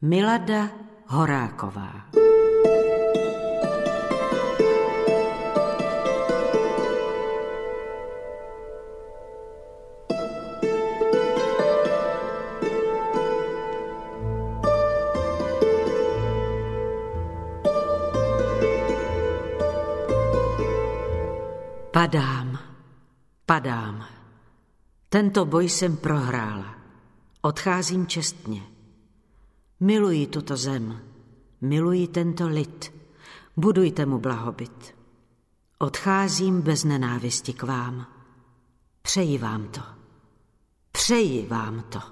Milada Horáková. Padám. Tento boj jsem prohrála. Odcházím čestně. Miluji tuto zem, miluji tento lid, budujte mu blahobyt. Odcházím bez nenávisti k vám. Přeji vám to.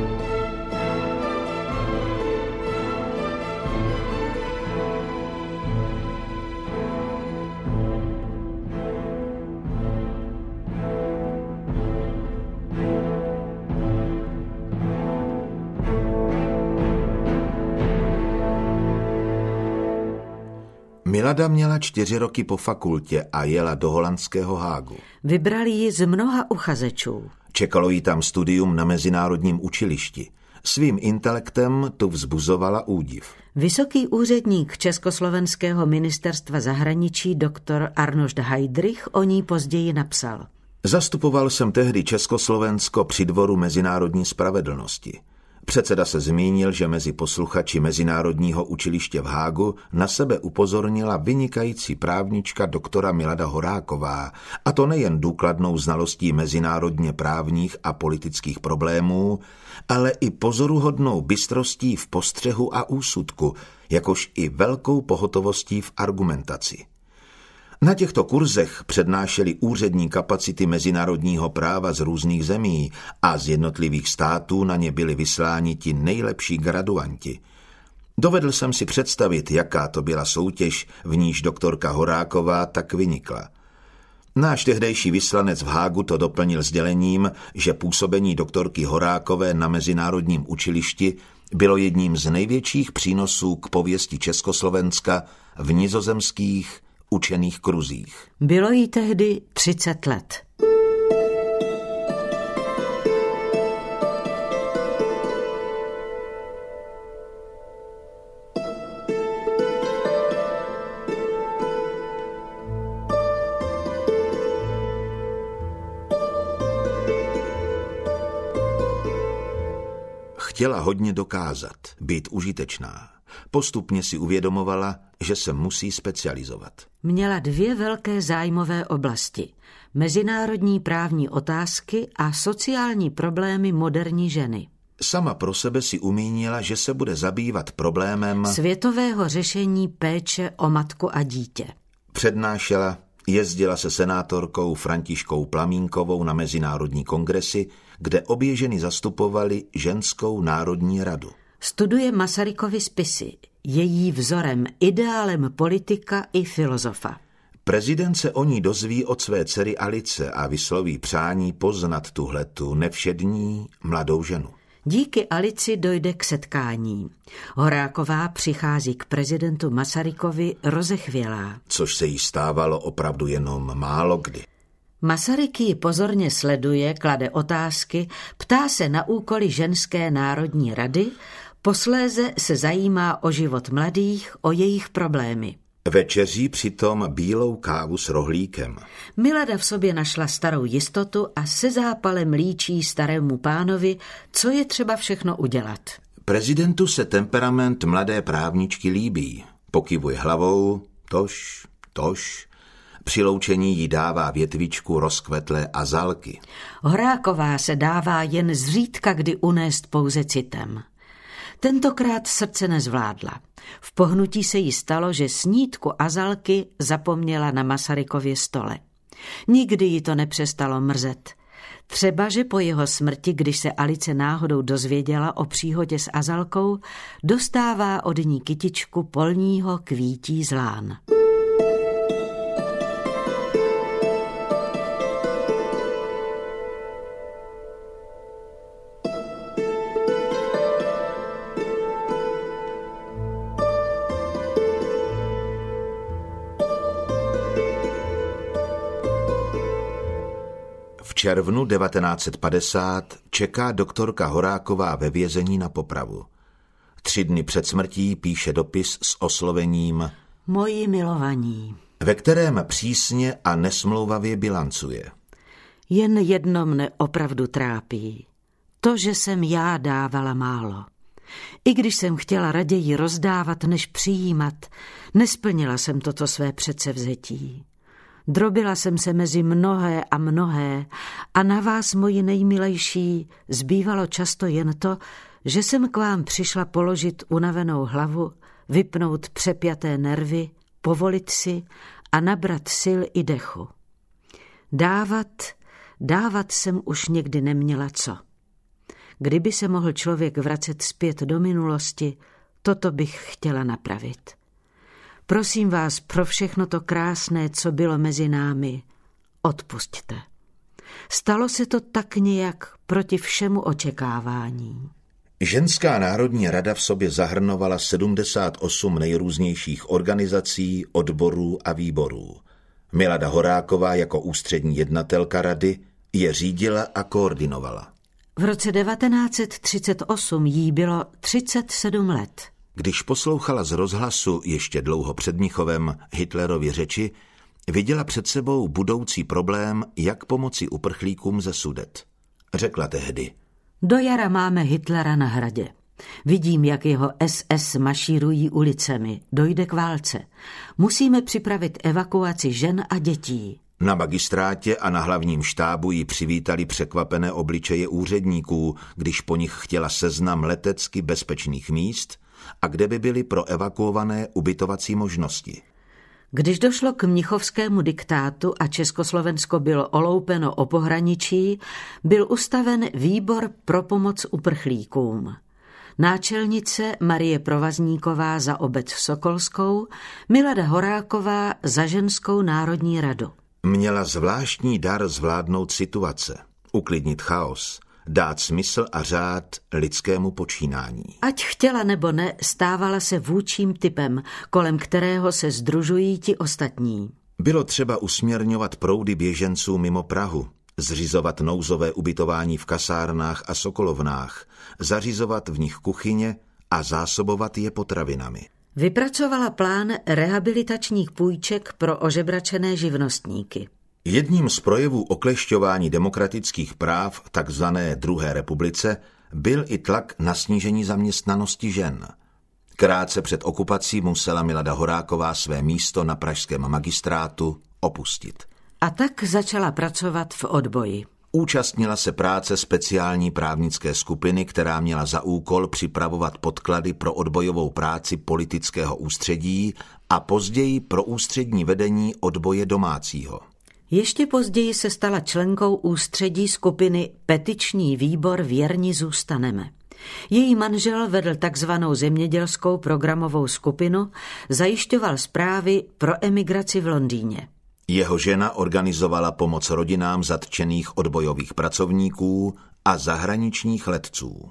Milada měla 4 roky po fakultě a jela do holandského Hágu. Vybrali ji z mnoha uchazečů. Čekalo jí tam studium na mezinárodním učilišti. Svým intelektem tu vzbuzovala údiv. Vysoký úředník Československého ministerstva zahraničí doktor Arnošt Heydrich o ní později napsal. Zastupoval jsem tehdy Československo při dvoru mezinárodní spravedlnosti. Předseda se zmínil, že mezi posluchači Mezinárodního učiliště v Hágu na sebe upozornila vynikající právnička doktora Milada Horáková, a to nejen důkladnou znalostí mezinárodně právních a politických problémů, ale i pozoruhodnou bystrostí v postřehu a úsudku, jakož i velkou pohotovostí v argumentaci. Na těchto kurzech přednášeli úřední kapacity mezinárodního práva z různých zemí a z jednotlivých států na ně byli vysláni ti nejlepší graduanti. Dovedl jsem si představit, jaká to byla soutěž, v níž doktorka Horáková tak vynikla. Náš tehdejší vyslanec v Hágu to doplnil sdělením, že působení doktorky Horákové na mezinárodním učilišti bylo jedním z největších přínosů k pověsti Československa v nizozemských učených kruzích. Bylo jí tehdy 30 let. Chtěla hodně dokázat, být užitečná. Postupně si uvědomovala, že se musí specializovat. Měla 2 velké zájmové oblasti. Mezinárodní právní otázky a sociální problémy moderní ženy. Sama pro sebe si umínila, že se bude zabývat problémem světového řešení péče o matku a dítě. Přednášela, jezdila se senátorkou Františkou Plamínkovou na mezinárodní kongresy, kde obě ženy zastupovaly Ženskou národní radu. Studuje Masarykovy spisy, je jí vzorem, ideálem politika i filozofa. Prezident se o ní dozví od své dcery Alice a vysloví přání poznat tuhletu nevšední mladou ženu. Díky Alici dojde k setkání. Horáková přichází k prezidentu Masarykovi rozechvělá. Což se jí stávalo opravdu jenom málo kdy. Masaryk ji pozorně sleduje, klade otázky, ptá se na úkoly Ženské národní rady, posléze se zajímá o život mladých, o jejich problémy. Večeří přitom bílou kávu s rohlíkem. Milada v sobě našla starou jistotu a se zápalem líčí starému pánovi, co je třeba všechno udělat. Prezidentu se temperament mladé právničky líbí. Pokyvuje hlavou, tož. Při loučení jí dává větvičku rozkvetlé azalky. Horáková se dává jen zřídka kdy unést pouze citem. Tentokrát srdce nezvládla. V pohnutí se jí stalo, že snídku azalky zapomněla na Masarykově stole. Nikdy jí to nepřestalo mrzet. Třeba, že po jeho smrti, když se Alice náhodou dozvěděla o příhodě s azalkou, dostává od ní kytičku polního kvítí z lán. V červnu 1950 čeká doktorka Horáková ve vězení na popravu. 3 dny před smrtí píše dopis s oslovením Moji milovaní, ve kterém přísně a nesmlouvavě bilancuje. Jen jedno mne opravdu trápí. To, že jsem já dávala málo. I když jsem chtěla raději rozdávat, než přijímat, nesplnila jsem toto své předsevzetí. Drobila jsem se mezi mnohé a na vás, moji nejmilejší, zbývalo často jen to, že jsem k vám přišla položit unavenou hlavu, vypnout přepjaté nervy, povolit si a nabrat sil i dechu. Dávat jsem už někdy neměla co. Kdyby se mohl člověk vracet zpět do minulosti, toto bych chtěla napravit. Prosím vás pro všechno to krásné, co bylo mezi námi, odpusťte. Stalo se to tak nějak proti všemu očekávání. Ženská národní rada v sobě zahrnovala 78 nejrůznějších organizací, odborů a výborů. Milada Horáková jako ústřední jednatelka rady je řídila a koordinovala. V roce 1938 jí bylo 37 let. Když poslouchala z rozhlasu ještě dlouho před Mnichovem Hitlerovy řeči, viděla před sebou budoucí problém, jak pomoci uprchlíkům ze Sudet. Řekla tehdy: Do jara máme Hitlera na hradě. Vidím, jak jeho SS mašírují ulicemi. Dojde k válce. Musíme připravit evakuaci žen a dětí. Na magistrátě a na hlavním štábu ji přivítali překvapené obličeje úředníků, když po nich chtěla seznam letecky bezpečných míst a kde by byly pro evakuované ubytovací možnosti. Když došlo k mnichovskému diktátu a Československo bylo oloupeno o pohraničí, byl ustaven výbor pro pomoc uprchlíkům. Náčelnice Marie Provazníková za obec Sokolskou, Milada Horáková za ženskou národní radu. Měla zvláštní dar zvládnout situace, uklidnit chaos, dát smysl a řád lidskému počínání. Ať chtěla nebo ne, stávala se vůdčím typem, kolem kterého se sdružují ti ostatní. Bylo třeba usměrňovat proudy běženců mimo Prahu, zřizovat nouzové ubytování v kasárnách a sokolovnách, zařizovat v nich kuchyně a zásobovat je potravinami. Vypracovala plán rehabilitačních půjček pro ožebračené živnostníky. Jedním z projevů oklešťování demokratických práv v takzvané druhé republice byl i tlak na snížení zaměstnanosti žen. Krátce před okupací musela Milada Horáková své místo na pražském magistrátu opustit. A tak začala pracovat v odboji. Účastnila se práce speciální právnické skupiny, která měla za úkol připravovat podklady pro odbojovou práci politického ústředí a později pro ústřední vedení odboje domácího. Ještě později se stala členkou ústředí skupiny Petiční výbor Věrni zůstaneme. Její manžel vedl takzvanou zemědělskou programovou skupinu, zajišťoval zprávy pro emigraci v Londýně. Jeho žena organizovala pomoc rodinám zatčených odbojových pracovníků a zahraničních letců.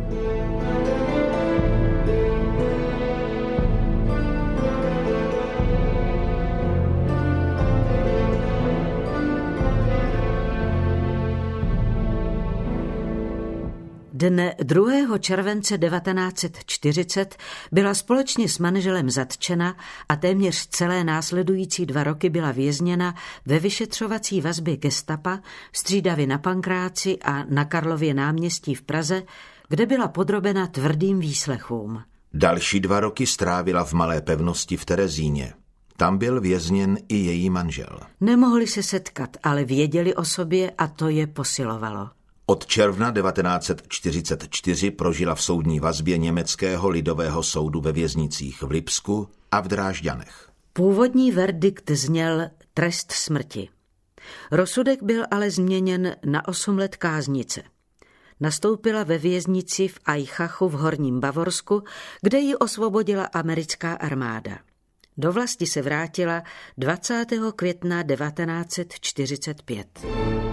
Dne 2. července 1940 byla společně s manželem zatčena a téměř celé následující 2 roky byla vězněna ve vyšetřovací vazbě gestapa, střídavě na Pankráci a na Karlově náměstí v Praze, kde byla podrobena tvrdým výslechům. Další 2 roky strávila v Malé Pevnosti v Terezíně. Tam byl vězněn i její manžel. Nemohli se setkat, ale věděli o sobě a to je posilovalo. Od června 1944 prožila v soudní vazbě německého lidového soudu ve věznicích v Lipsku a v Drážďanech. Původní verdikt zněl trest smrti. Rozsudek byl ale změněn na 8 let káznice. Nastoupila ve věznici v Aichachu v Horním Bavorsku, kde ji osvobodila americká armáda. Do vlasti se vrátila 20. května 1945.